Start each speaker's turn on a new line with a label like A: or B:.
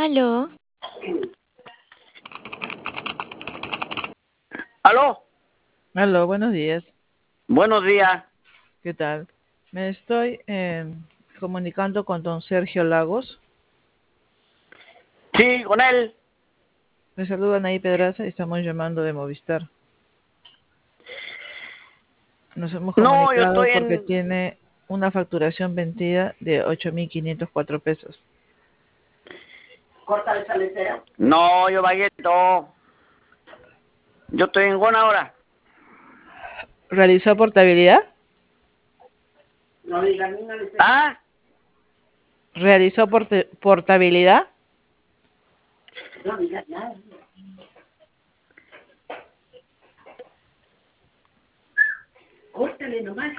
A: Aló,
B: Aló,
C: Aló, buenos días.
B: buenos días.
C: ¿Qué tal? Me estoy comunicando con don Sergio Lagos.
B: Sí, con él.
C: Me saludan ahí Pedraza y estamos llamando de Movistar. Nos hemos
B: No, yo
C: comunicado
B: estoy
C: porque
B: en...
C: tiene una facturación vencida de 8.504 pesos.
B: No, yo pagué todo. Yo estoy en Gona ahora.
C: ¿Realizó portabilidad?
B: ¿Ah?
C: ¿Realizó portabilidad?